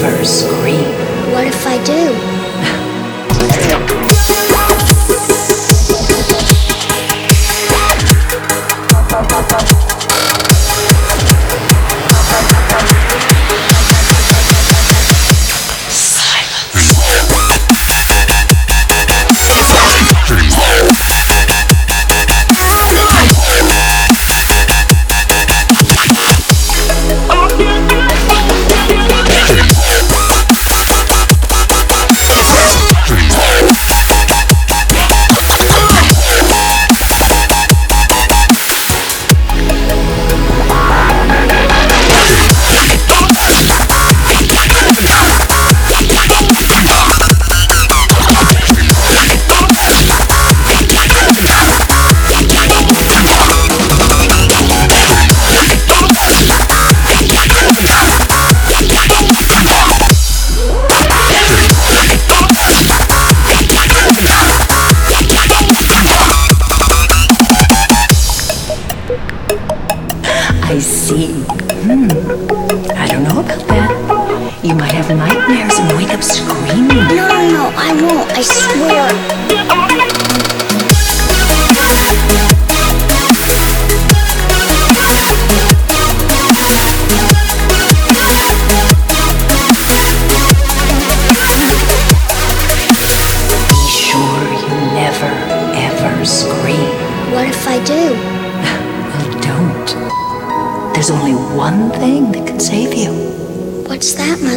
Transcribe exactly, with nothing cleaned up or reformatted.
ever scream. What if I do? I see. Hmm. I don't know about that. You might have nightmares and wake up screaming. No, no, no, I won't, I swear. Be sure you never, ever scream. What if I do? Well, don't. There's only one thing that can save you. What's that, Mother?